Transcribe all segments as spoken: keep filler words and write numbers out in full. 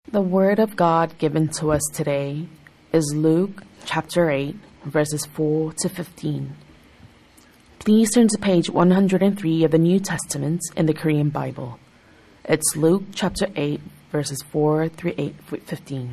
The word of God given to us today is Luke chapter eight, verses four to fifteen. Please turn to page one hundred three of the New Testament in the Korean Bible. It's Luke chapter eight, verses four through eight, fifteen.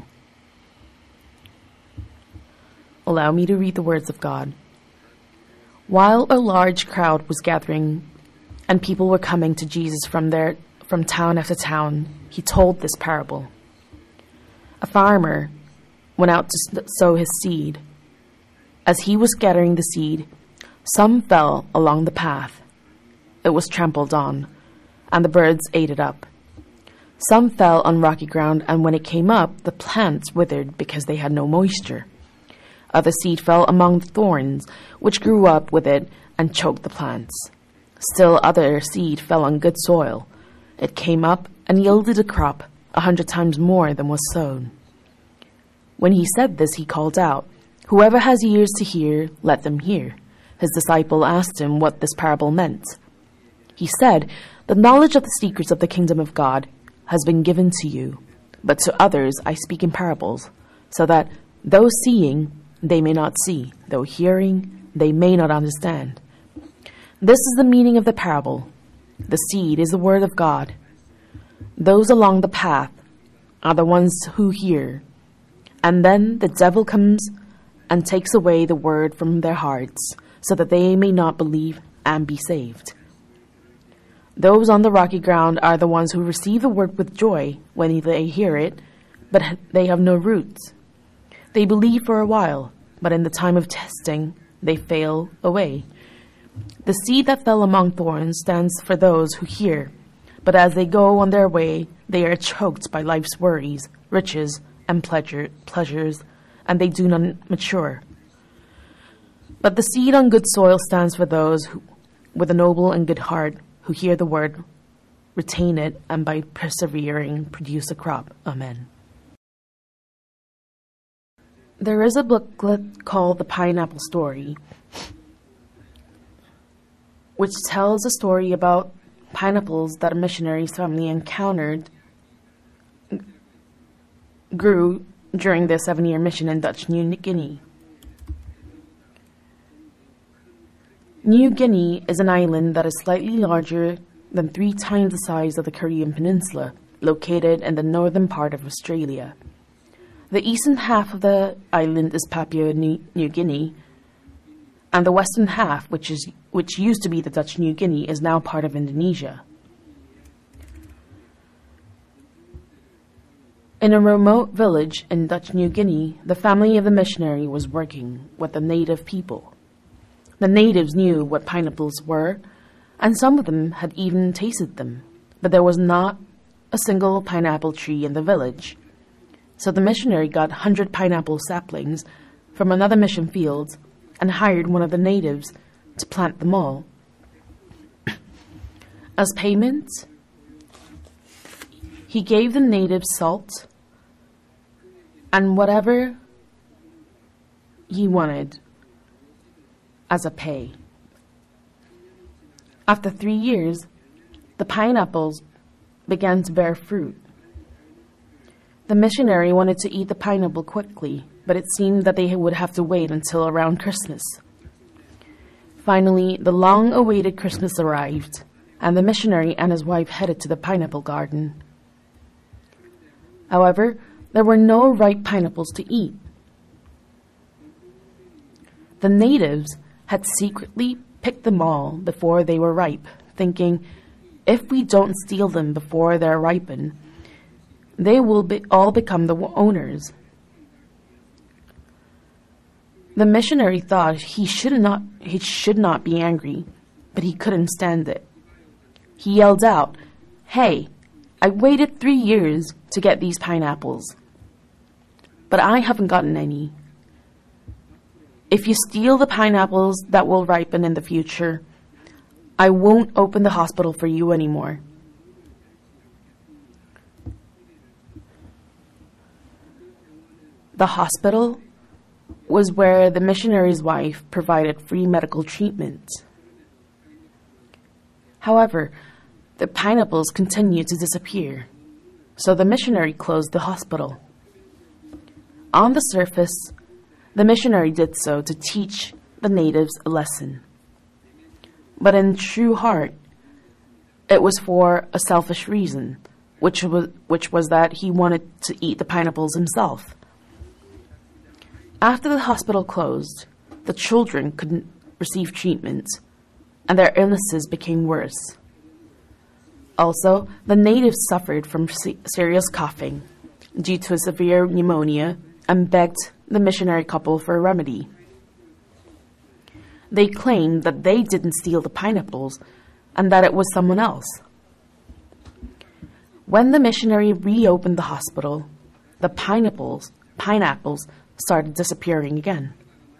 Allow me to read the words of God. While a large crowd was gathering and people were coming to Jesus from their from town after town, he told this parable. A farmer went out to sow his seed. As he was scattering the seed, some fell along the path. It was trampled on, and the birds ate it up. Some fell on rocky ground, and when it came up, the plants withered because they had no moisture. Other seed fell among the thorns, which grew up with it and choked the plants. Still other seed fell on good soil. It came up and yielded a crop a hundred times more than was sown. When he said this, he called out, "Whoever has ears to hear, let them hear." His disciple asked him what this parable meant. He said, "The knowledge of the secrets of the kingdom of God has been given to you, but to others I speak in parables, so that though seeing, they may not see, though hearing, they may not understand. This is the meaning of the parable. The seed is the word of God. Those along the path are the ones who hear, and then the devil comes and takes away the word from their hearts, so that they may not believe and be saved. Those on the rocky ground are the ones who receive the word with joy when they hear it, but they have no roots. They believe for a while, but in the time of testing, they fail away. The seed that fell among thorns stands for those who hear, but as they go on their way, they are choked by life's worries, riches, and pleasure, pleasures, and they do not mature. But the seed on good soil stands for those who, with a noble and good heart, who hear the word, retain it, and by persevering, produce a crop." Amen. There is a booklet called The Pineapple Story, which tells a story about pineapples that a missionary's family encountered grew during their seven-year mission in Dutch New Guinea. New Guinea is an island that is slightly larger than three times the size of the Korean peninsula, located in the northern part of Australia. The eastern half of the island is Papua New Guinea, and the western half, which is which used to be the Dutch New Guinea, is now part of Indonesia. In a remote village in Dutch New Guinea, the family of the missionary was working with the native people. The natives knew what pineapples were, and some of them had even tasted them, but there was not a single pineapple tree in the village. So the missionary got one hundred pineapple saplings from another mission field and hired one of the natives to plant them all. As payment, he gave the natives salt and whatever he wanted as a pay. After three years, the pineapples began to bear fruit. The missionary wanted to eat the pineapple quickly, but it seemed that they would have to wait until around Christmas. Finally, the long-awaited Christmas arrived, and the missionary and his wife headed to the pineapple garden. However, there were no ripe pineapples to eat. The natives had secretly picked them all before they were ripe, thinking, if we don't steal them before they're ripened, they will be, all become the owners. The missionary thought he should not he should not be angry, but he couldn't stand it. He yelled out, "Hey, I waited three years to get these pineapples, but I haven't gotten any. If you steal the pineapples that will ripen in the future, I won't open the hospital for you anymore." The hospital was where the missionary's wife provided free medical treatment. However, the pineapples continued to disappear. So the missionary closed the hospital. On the surface, the missionary did so to teach the natives a lesson. But in true heart, it was for a selfish reason, which was, which was that he wanted to eat the pineapples himself. After the hospital closed, the children couldn't receive treatment, and their illnesses became worse. Also, the natives suffered from se- serious coughing due to a severe pneumonia and begged the missionary couple for a remedy. They claimed that they didn't steal the pineapples and that it was someone else. When the missionary reopened the hospital, the pineapples, pineapples started disappearing again.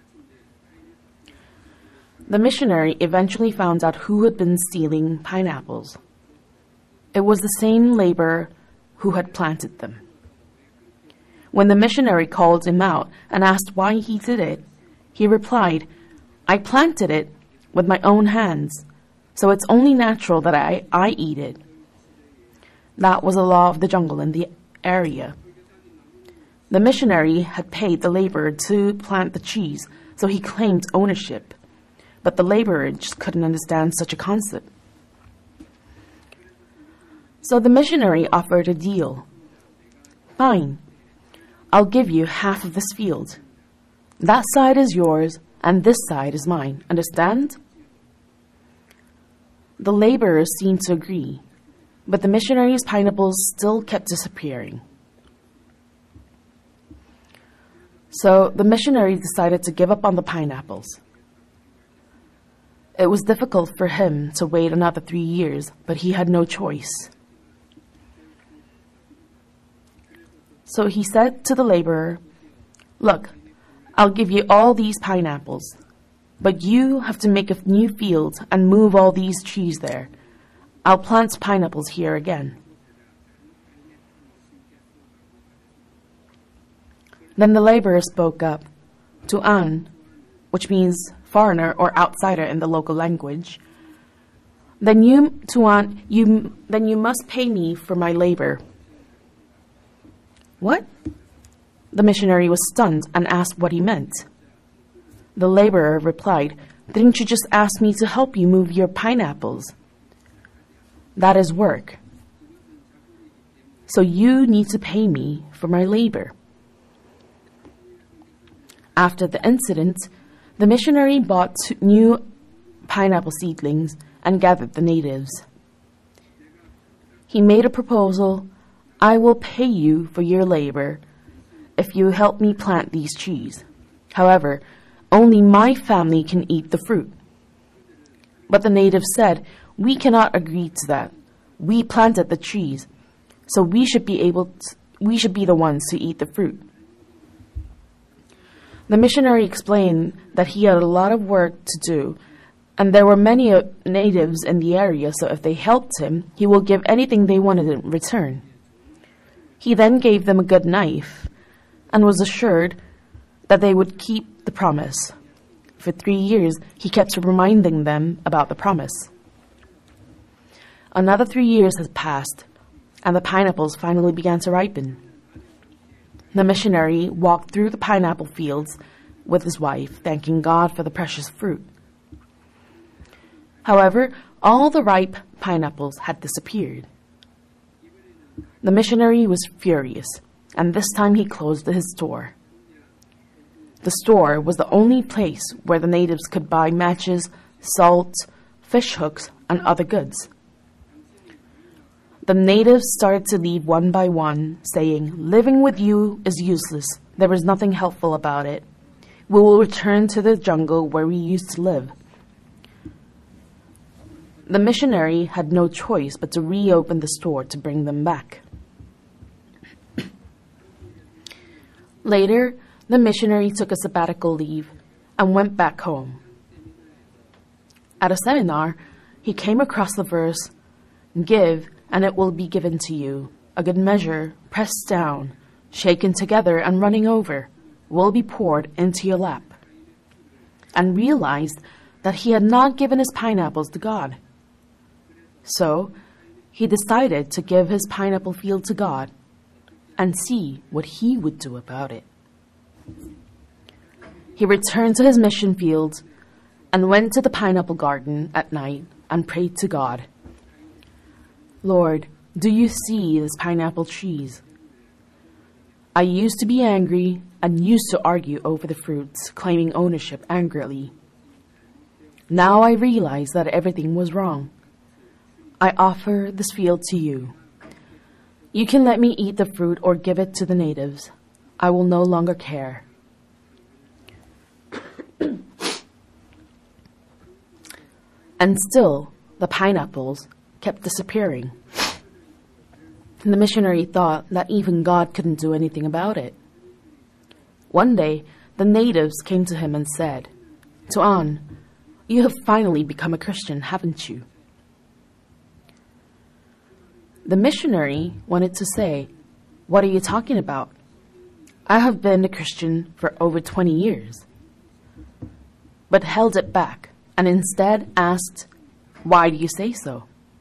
The missionary eventually found out who had been stealing pineapples. It was the same laborer who had planted them. When the missionary called him out and asked why he did it, he replied, "I planted it with my own hands, so it's only natural that I, I eat it." That was a law of the jungle in the area. The missionary had paid the laborer to plant the trees, so he claimed ownership, but the laborer just couldn't understand such a concept. So the missionary offered a deal. "Fine, I'll give you half of this field. That side is yours, and this side is mine. Understand?" The laborers seemed to agree, but the missionary's pineapples still kept disappearing. So the missionary decided to give up on the pineapples. It was difficult for him to wait another three years, but he had no choice. So he said to the laborer, "Look, I'll give you all these pineapples, but you have to make a new field and move all these trees there. I'll plant pineapples here again." Then the laborer spoke up, "Tuan," which means foreigner or outsider in the local language. Then you, Tuan, you, then you must pay me for my labor." "What?" The missionary was stunned and asked what he meant. The laborer replied, "Didn't you just ask me to help you move your pineapples? That is work. So you need to pay me for my labor." After the incident, the missionary bought new pineapple seedlings and gathered the natives. He made a proposal, "I will pay you for your labor if you help me plant these trees. However, only my family can eat the fruit." But the natives said, "We cannot agree to that. We planted the trees, so we should be able to, we should be the ones to eat the fruit." The missionary explained that he had a lot of work to do, and there were many uh, natives in the area, so if they helped him, he will give anything they wanted in return. He then gave them a good knife and was assured that they would keep the promise. For three years, he kept reminding them about the promise. Another three years had passed, and the pineapples finally began to ripen. The missionary walked through the pineapple fields with his wife, thanking God for the precious fruit. However, all the ripe pineapples had disappeared. The missionary was furious, and this time he closed his store. The store was the only place where the natives could buy matches, salt, fish hooks, and other goods. The natives started to leave one by one, saying, "Living with you is useless. There is nothing helpful about it. We will return to the jungle where we used to live." The missionary had no choice but to reopen the store to bring them back. Later, the missionary took a sabbatical leave and went back home. At a seminar, he came across the verse, "Give, and it will be given to you. A good measure, pressed down, shaken together, and running over, will be poured into your lap," and realized that he had not given his pineapples to God. So he decided to give his pineapple field to God and see what he would do about it. He returned to his mission field and went to the pineapple garden at night and prayed to God. Lord, do you see these pineapple trees? I used to be angry and used to argue over the fruits, claiming ownership angrily. Now I realize that everything was wrong. I offer this field to you. You can let me eat the fruit or give it to the natives. I will no longer care. And still, the pineapples kept disappearing. The missionary thought that even God couldn't do anything about it. One day, the natives came to him and said, "Tuan, you have finally become a Christian, haven't you?" The missionary wanted to say, "What are you talking about? I have been a Christian for over twenty years," but held it back and instead asked, "Why do you say so?"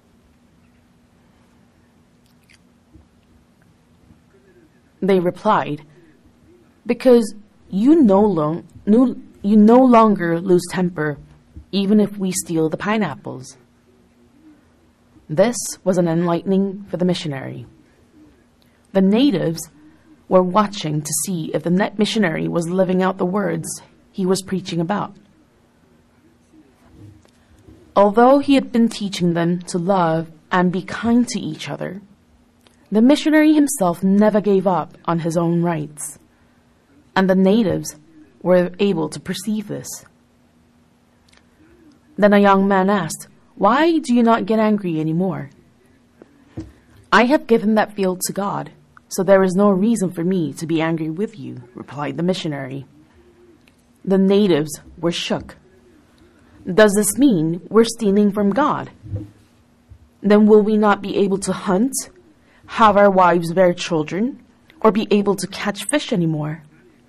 They replied, "Because you no, long, no, you no longer lose temper even if we steal the pineapples." This was an enlightening for the missionary. The natives were watching to see if the net missionary was living out the words he was preaching about. Although he had been teaching them to love and be kind to each other, the missionary himself never gave up on his own rights, and the natives were able to perceive this. Then a young man asked, "Why do you not get angry anymore?" "I have given that field to God, so there is no reason for me to be angry with you," replied the missionary. The natives were shook. "Does this mean we're stealing from God? Then will we not be able to hunt, have our wives bear children, or be able to catch fish anymore?"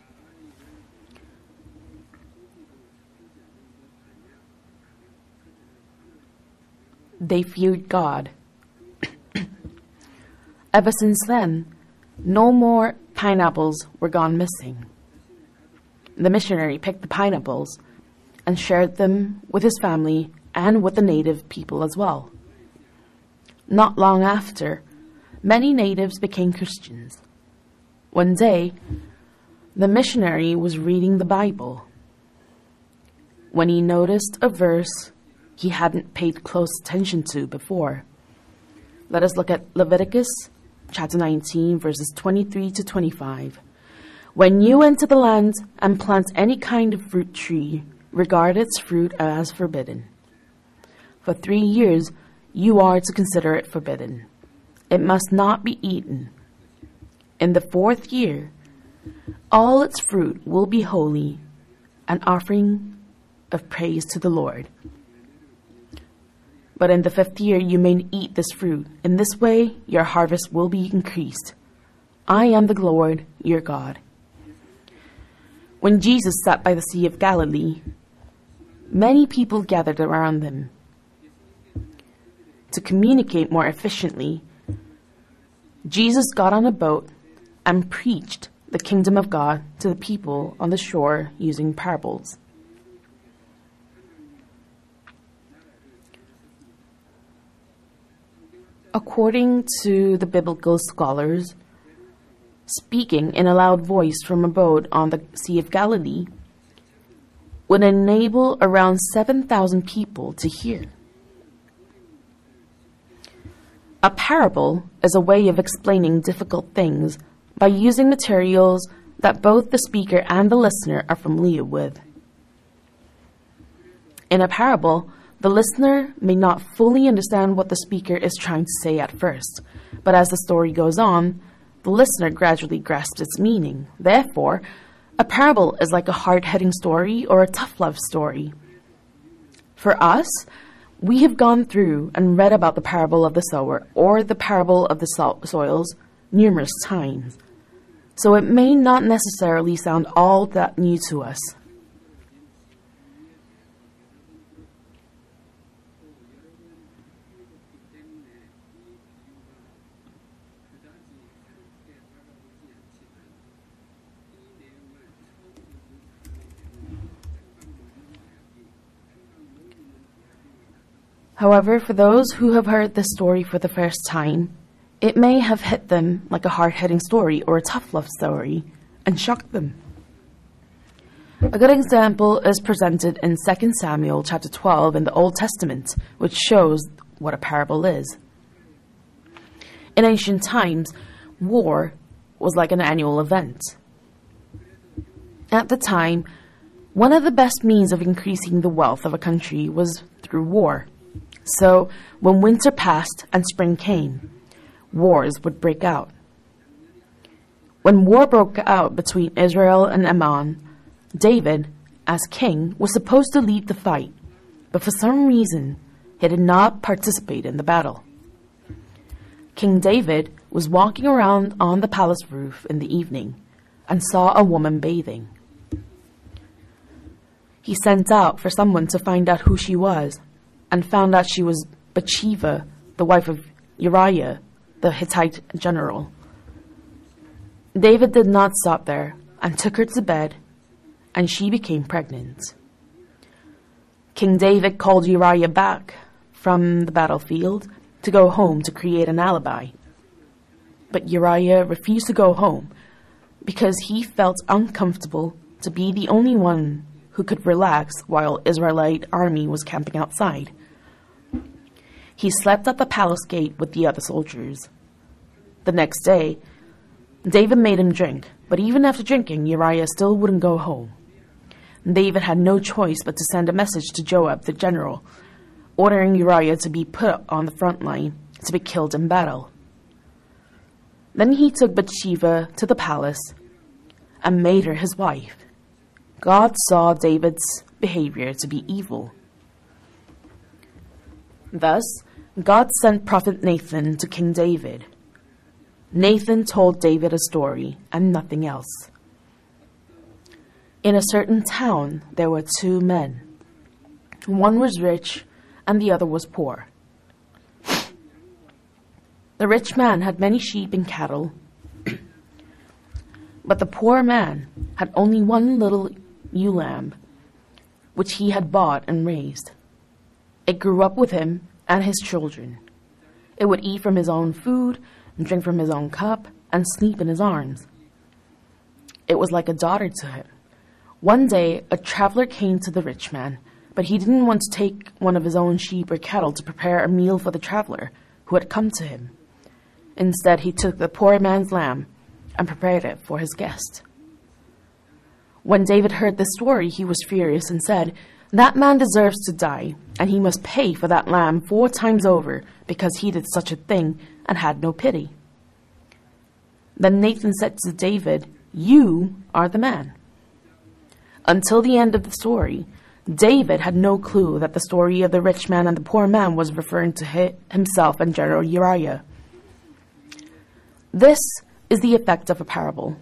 They feared God. Ever since then, no more pineapples were gone missing. The missionary picked the pineapples and shared them with his family and with the native people as well. Not long after, many natives became Christians. One day, the missionary was reading the Bible when he noticed a verse he hadn't paid close attention to before. Let us look at Leviticus chapter nineteen, verses twenty-three to twenty-five. "When you enter the land and plant any kind of fruit tree, regard its fruit as forbidden. For three years you are to consider it forbidden. It must not be eaten. In the fourth year, all its fruit will be holy, an offering of praise to the Lord. But in the fifth year you may eat this fruit. In this way your harvest will be increased. I am the Lord your God." When Jesus sat by the Sea of Galilee, many people gathered around him. To communicate more efficiently, Jesus got on a boat and preached the kingdom of God to the people on the shore using parables. According to the biblical scholars, speaking in a loud voice from a boat on the Sea of Galilee would enable around seven thousand people to hear. A parable is a way of explaining difficult things by using materials that both the speaker and the listener are familiar with. In a parable, the listener may not fully understand what the speaker is trying to say at first, but as the story goes on, the listener gradually grasps its meaning. Therefore, a parable is like a hard-hitting story or a tough love story. For us, we have gone through and read about the parable of the sower or the parable of the so- soils numerous times, so it may not necessarily sound all that new to us. However, for those who have heard this story for the first time, it may have hit them like a hard-hitting story or a tough love story and shocked them. A good example is presented in Second Samuel chapter twelve in the Old Testament, which shows what a parable is. In ancient times, war was like an annual event. At the time, one of the best means of increasing the wealth of a country was through war. So, when winter passed and spring came, wars would break out. When war broke out between Israel and Ammon, David, as king, was supposed to lead the fight, but for some reason, he did not participate in the battle. King David was walking around on the palace roof in the evening and saw a woman bathing. He sent out for someone to find out who she was, and found out she was Bathsheba, the wife of Uriah, the Hittite general. David did not stop there and took her to bed, and she became pregnant. King David called Uriah back from the battlefield to go home to create an alibi. But Uriah refused to go home because he felt uncomfortable to be the only one who could relax while Israelite army was camping outside. He slept at the palace gate with the other soldiers. The next day, David made him drink, but even after drinking, Uriah still wouldn't go home. David had no choice but to send a message to Joab, the general, ordering Uriah to be put on the front line to be killed in battle. Then he took Bathsheba to the palace and made her his wife. God saw David's behavior to be evil. Thus, God sent prophet Nathan to King David. Nathan told David a story and nothing else. In a certain town, there were two men. One was rich and the other was poor. The rich man had many sheep and cattle, but the poor man had only one little ewe lamb, which he had bought and raised. It grew up with him and his children. It would eat from his own food, and drink from his own cup, and sleep in his arms. It was like a daughter to him. One day, a traveler came to the rich man, but he didn't want to take one of his own sheep or cattle to prepare a meal for the traveler who had come to him. Instead, he took the poor man's lamb and prepared it for his guest. When David heard this story, he was furious and said, "That man deserves to die, and he must pay for that lamb four times over because he did such a thing and had no pity." Then Nathan said to David, "You are the man." Until the end of the story, David had no clue that the story of the rich man and the poor man was referring to himself and General Uriah. This is the effect of a parable.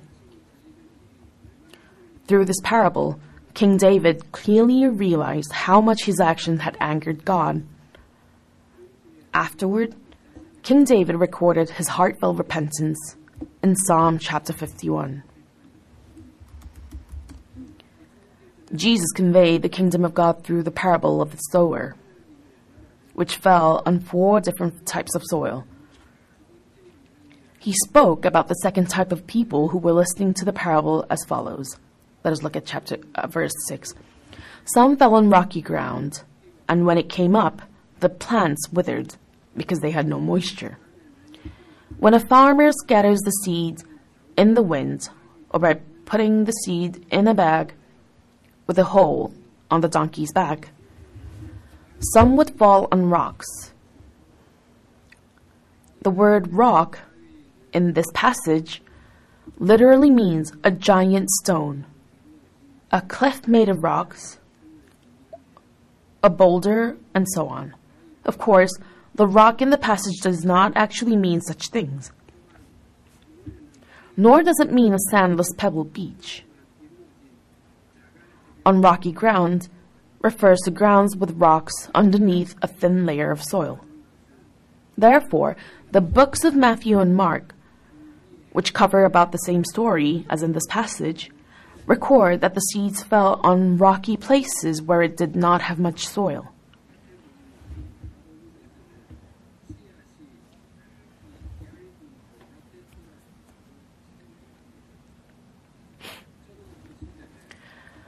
Through this parable, King David clearly realized how much his actions had angered God. Afterward, King David recorded his heartfelt repentance in Psalm chapter fifty-one. Jesus conveyed the kingdom of God through the parable of the sower, which fell on four different types of soil. He spoke about the second type of people who were listening to the parable as follows. Let us look at chapter uh, verse six. Some fell on rocky ground, and when it came up, the plants withered because they had no moisture. When a farmer scatters the seed in the wind, or by putting the seed in a bag with a hole on the donkey's back, some would fall on rocks. The word rock in this passage literally means a giant stone, a cliff made of rocks, a boulder, and so on. Of course, the rock in the passage does not actually mean such things, nor does it mean a sandless pebble beach. On rocky ground refers to grounds with rocks underneath a thin layer of soil. Therefore, the books of Matthew and Mark, which cover about the same story as in this passage, record that the seeds fell on rocky places where it did not have much soil.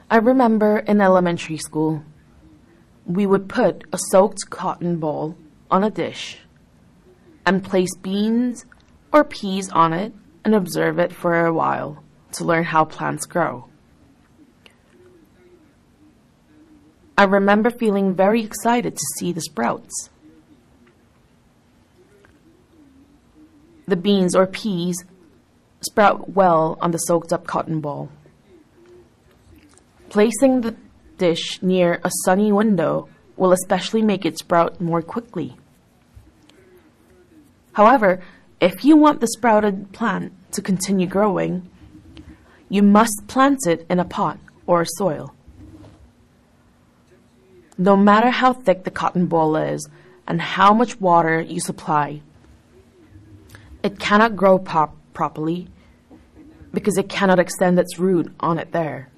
I remember in elementary school, we would put a soaked cotton ball on a dish and place beans or peas on it and observe it for a while to learn how plants grow. I remember feeling very excited to see the sprouts. The beans or peas sprout well on the soaked up cotton ball. Placing the dish near a sunny window will especially make it sprout more quickly. However, if you want the sprouted plant to continue growing, you must plant it in a pot or soil. No matter how thick the cotton ball is and how much water you supply, it cannot grow pop- properly because it cannot extend its root on it there.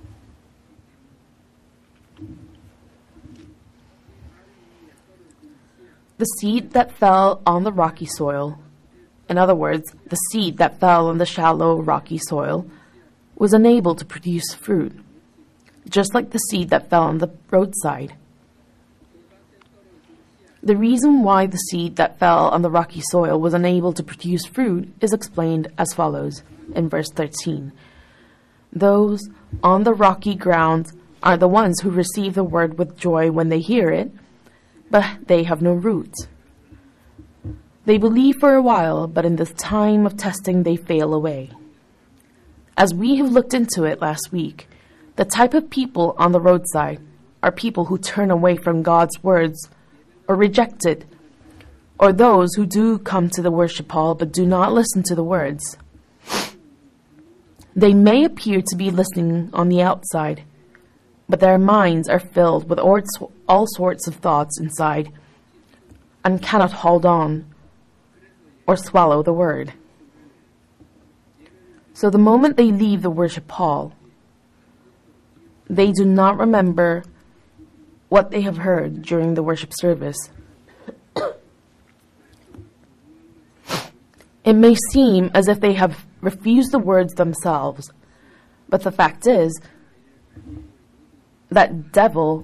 The seed that fell on the rocky soil, in other words, the seed that fell on the shallow, rocky soil, was unable to produce fruit, just like the seed that fell on the roadside. The reason why the seed that fell on the rocky soil was unable to produce fruit is explained as follows in verse thirteen. Those on the rocky ground are the ones who receive the word with joy when they hear it, but they have no root. They believe for a while, but in the time of testing they fail away. As we have looked into it last week, the type of people on the roadside are people who turn away from God's words or reject it, or those who do come to the worship hall but do not listen to the words. They may appear to be listening on the outside, but their minds are filled with all sorts of thoughts inside and cannot hold on or swallow the word. So the moment they leave the worship hall, they do not remember what they have heard during the worship service. It may seem as if they have refused the words themselves, but the fact is that devil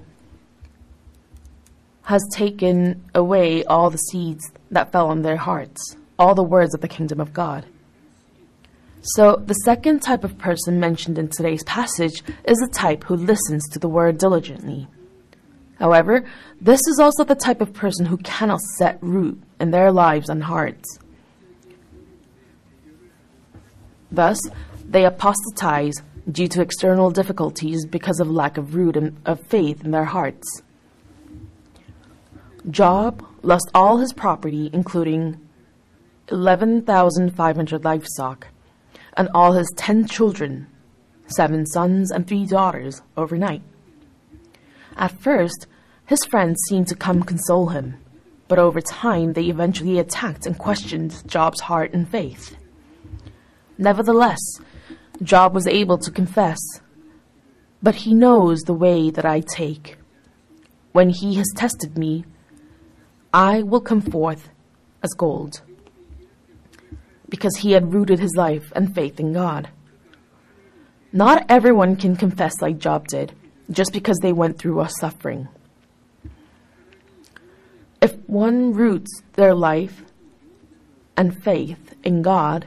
has taken away all the seeds that fell on their hearts, all the words of the kingdom of God. So the second type of person mentioned in today's passage is the type who listens to the word diligently. However, this is also the type of person who cannot set root in their lives and hearts. Thus, they apostatize due to external difficulties because of lack of root and of faith in their hearts. Job lost all his property, including eleven thousand five hundred livestock, and all his ten children, seven sons and three daughters, overnight. At first, his friends seemed to come console him, but over time they eventually attacked and questioned Job's heart and faith. Nevertheless, Job was able to confess, "But he knows the way that I take. When he has tested me, I will come forth as gold," because he had rooted his life and faith in God. Not everyone can confess like Job did, just because they went through a suffering. If one roots their life and faith in God,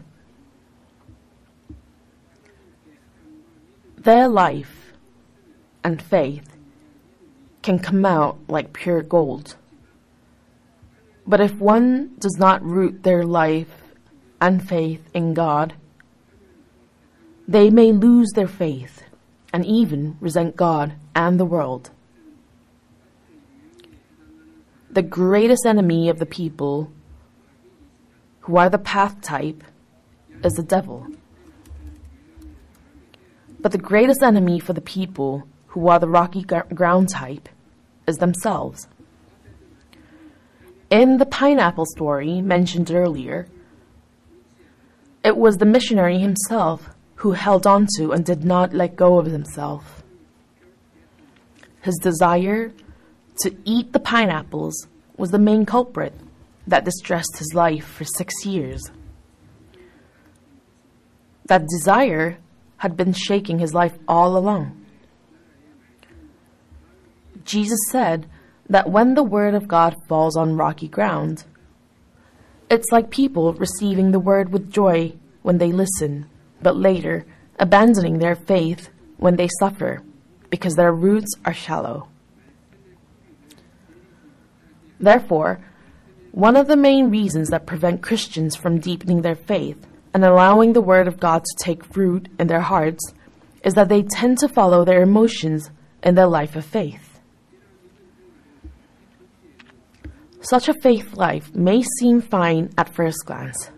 their life and faith can come out like pure gold. But if one does not root their life and faith in God, they may lose their faith and even resent God and the world. The greatest enemy of the people who are the path type is the devil. But the greatest enemy for the people who are the rocky ground type is themselves. In the pineapple story mentioned earlier, it was the missionary himself who held on to and did not let go of himself. His desire to eat the pineapples was the main culprit that distressed his life for six years. That desire had been shaking his life all along. Jesus said that when the word of God falls on rocky ground, it's like people receiving the word with joy when they listen, but later abandoning their faith when they suffer because their roots are shallow. Therefore, one of the main reasons that prevent Christians from deepening their faith and allowing the word of God to take root in their hearts is that they tend to follow their emotions in their life of faith. Such a faith life may seem fine at first glance.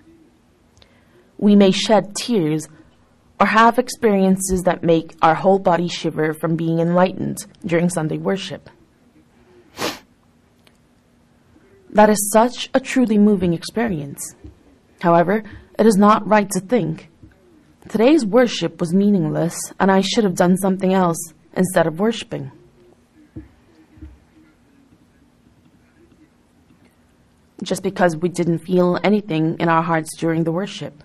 We may shed tears or have experiences that make our whole body shiver from being enlightened during Sunday worship. That is such a truly moving experience. However, it is not right to think, today's worship was meaningless and I should have done something else instead of worshiping. Just because we didn't feel anything in our hearts during the worship.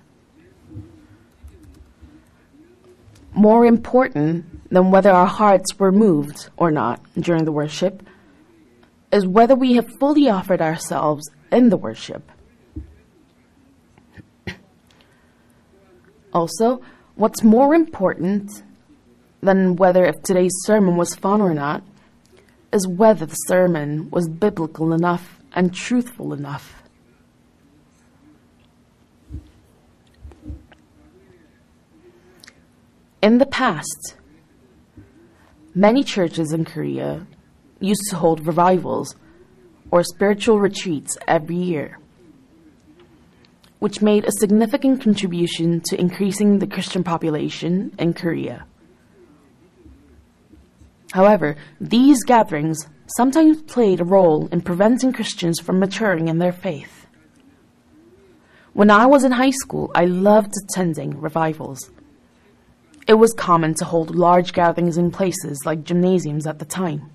More important than whether our hearts were moved or not during the worship is whether we have fully offered ourselves in the worship. Also, what's more important than whether if today's sermon was fun or not is whether the sermon was biblical enough and truthful enough. In the past, many churches in Korea used to hold revivals or spiritual retreats every year, which made a significant contribution to increasing the Christian population in Korea. However, these gatherings sometimes played a role in preventing Christians from maturing in their faith. When I was in high school, I loved attending revivals. It was common to hold large gatherings in places like gymnasiums at the time.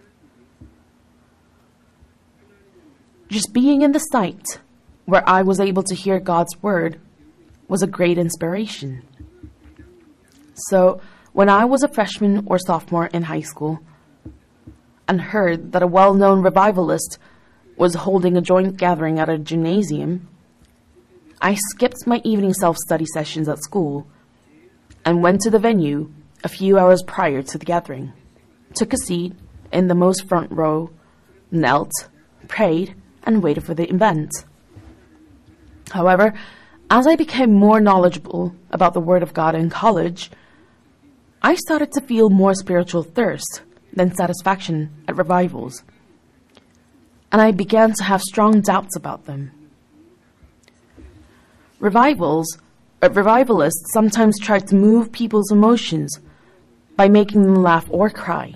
Just being in the site where I was able to hear God's word was a great inspiration. So, when I was a freshman or sophomore in high school and heard that a well-known revivalist was holding a joint gathering at a gymnasium, I skipped my evening self-study sessions at school and went to the venue a few hours prior to the gathering, took a seat in the most front row, knelt, prayed, and waited for the event. However, as I became more knowledgeable about the Word of God in college, I started to feel more spiritual thirst than satisfaction at revivals, and I began to have strong doubts about them. Revivals, uh, revivalists sometimes tried to move people's emotions by making them laugh or cry.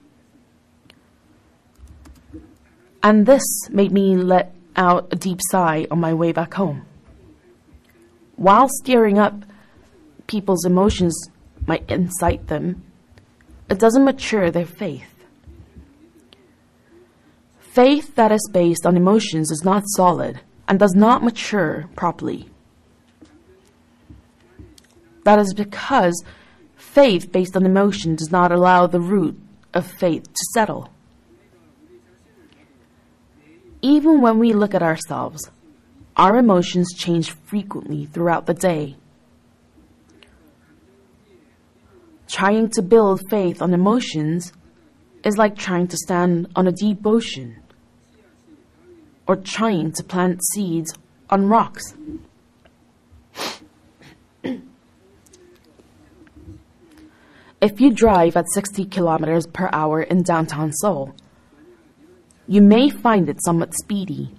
And this made me let out a deep sigh on my way back home. While stirring up people's emotions might incite them, it doesn't mature their faith. Faith that is based on emotions is not solid and does not mature properly. That is because faith based on emotion does not allow the root of faith to settle. Even when we look at ourselves, our emotions change frequently throughout the day. Trying to build faith on emotions is like trying to stand on a deep ocean or trying to plant seeds on rocks. If you drive at sixty kilometers per hour in downtown Seoul, you may find it somewhat speedy.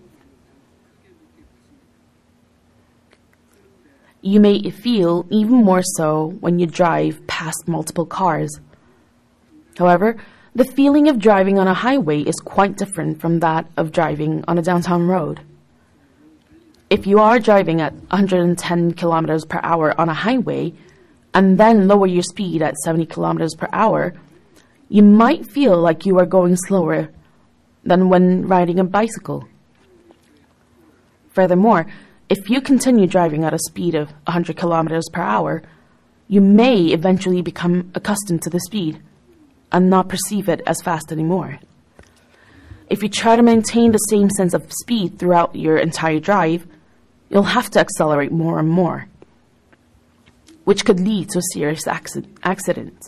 You may feel even more so when you drive past multiple cars. However, the feeling of driving on a highway is quite different from that of driving on a downtown road. If you are driving at one hundred ten kilometers per hour on a highway and then lower your speed at seventy kilometers per hour, you might feel like you are going slower than when riding a bicycle. Furthermore, if you continue driving at a speed of one hundred kilometers per hour, you may eventually become accustomed to the speed and not perceive it as fast anymore. If you try to maintain the same sense of speed throughout your entire drive, you'll have to accelerate more and more, which could lead to a serious accident.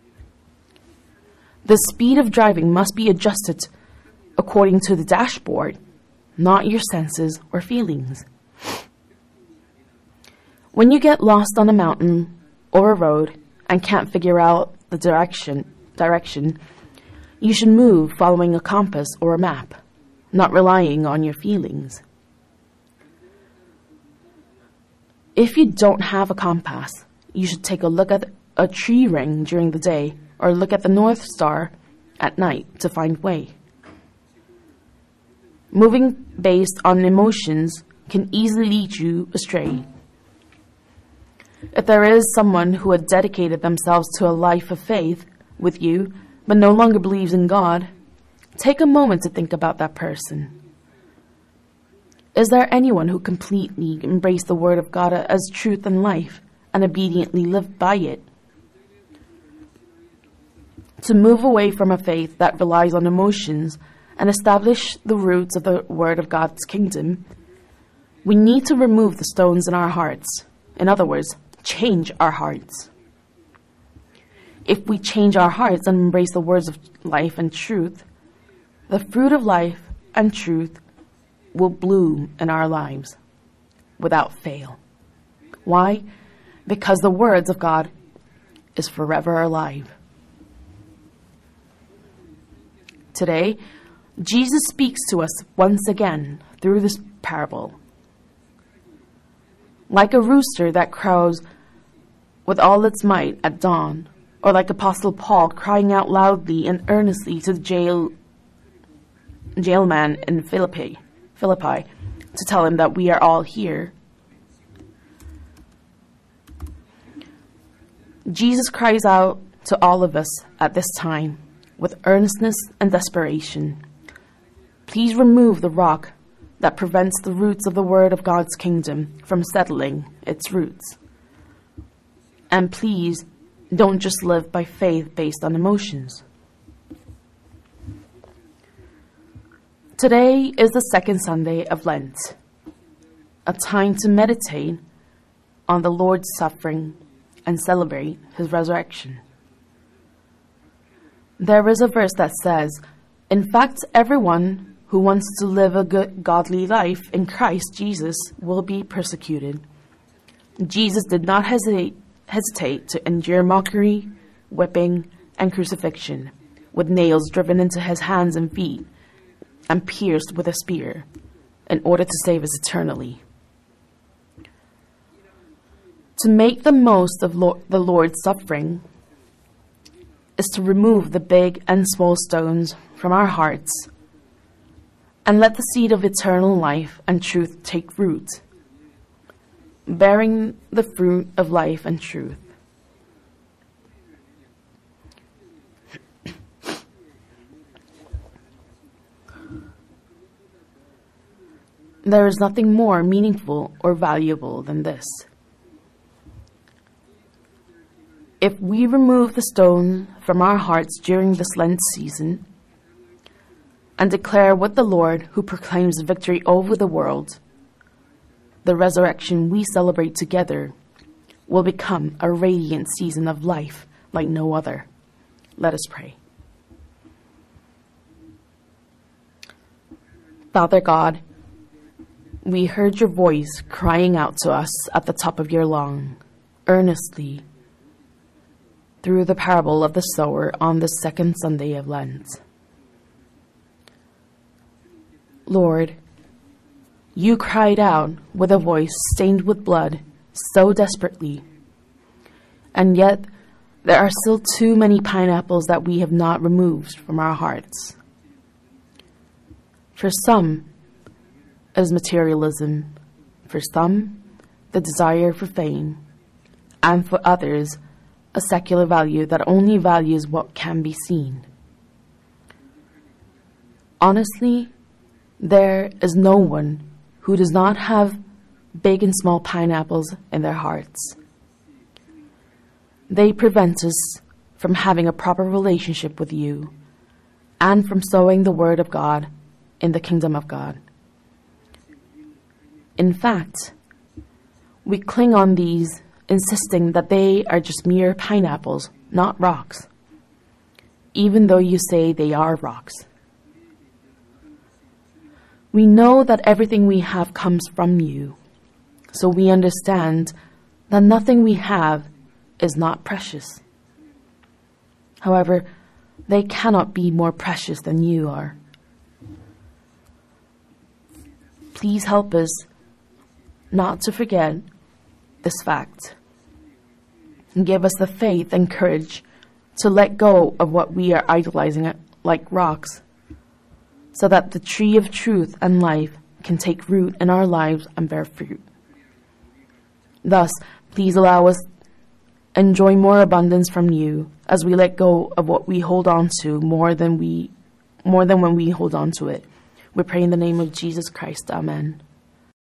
The speed of driving must be adjusted according to the dashboard, not your senses or feelings. When you get lost on a mountain or a road and can't figure out the direction, direction, you should move following a compass or a map, not relying on your feelings. If you don't have a compass, you should take a look at a tree ring during the day or look at the North Star at night to find way. Moving based on emotions can easily lead you astray. If there is someone who had dedicated themselves to a life of faith with you but no longer believes in God, take a moment to think about that person. Is there anyone who completely embraced the Word of God as truth and life and obediently lived by it? To move away from a faith that relies on emotions and establish the roots of the Word of God's kingdom, we need to remove the stones in our hearts. In other words, change our hearts. If we change our hearts and embrace the words of life and truth, the fruit of life and truth will bloom in our lives without fail. Why? Because the words of God is forever alive. Today, Jesus speaks to us once again through this parable. Like a rooster that crows with all its might at dawn, or like Apostle Paul crying out loudly and earnestly to the jail jailman in Philippi, Philippi to tell him that we are all here. Jesus cries out to all of us at this time with earnestness and desperation. Please remove the rock that prevents the roots of the Word of God's kingdom from settling its roots. And please don't just live by faith based on emotions. Today is the second Sunday of Lent, a time to meditate on the Lord's suffering and celebrate his resurrection. There is a verse that says, in fact, everyone who wants to live a good, godly life in Christ Jesus will be persecuted. Jesus did not hesitate, hesitate to endure mockery, whipping, and crucifixion, with nails driven into his hands and feet, and pierced with a spear, in order to save us eternally. To make the most of Lord, the Lord's suffering is to remove the big and small stones from our hearts and let the seed of eternal life and truth take root, bearing the fruit of life and truth. There is nothing more meaningful or valuable than this. If we remove the stone from our hearts during this Lent season and declare with the Lord who proclaims victory over the world, the resurrection we celebrate together will become a radiant season of life like no other. Let us pray. Father God, we heard your voice crying out to us at the top of your lung, earnestly, through the parable of the sower on the second Sunday of Lent. Lord, you cried out with a voice stained with blood so desperately, and yet there are still too many pineapples that we have not removed from our hearts. For some, it is materialism, for some, the desire for fame, and for others, a secular value that only values what can be seen. Honestly, there is no one who does not have big and small pineapples in their hearts. They prevent us from having a proper relationship with you and from sowing the word of God in the kingdom of God. In fact, we cling on these, insisting that they are just mere pineapples, not rocks, even though you say they are rocks. We know that everything we have comes from you, so we understand that nothing we have is not precious. However, they cannot be more precious than you are. Please help us not to forget this fact, and give us the faith and courage to let go of what we are idolizing like rocks, so that the tree of truth and life can take root in our lives and bear fruit. Thus, please allow us enjoy more abundance from you as we let go of what we hold on to more than we more than when we hold on to it. We pray in the name of Jesus Christ. Amen.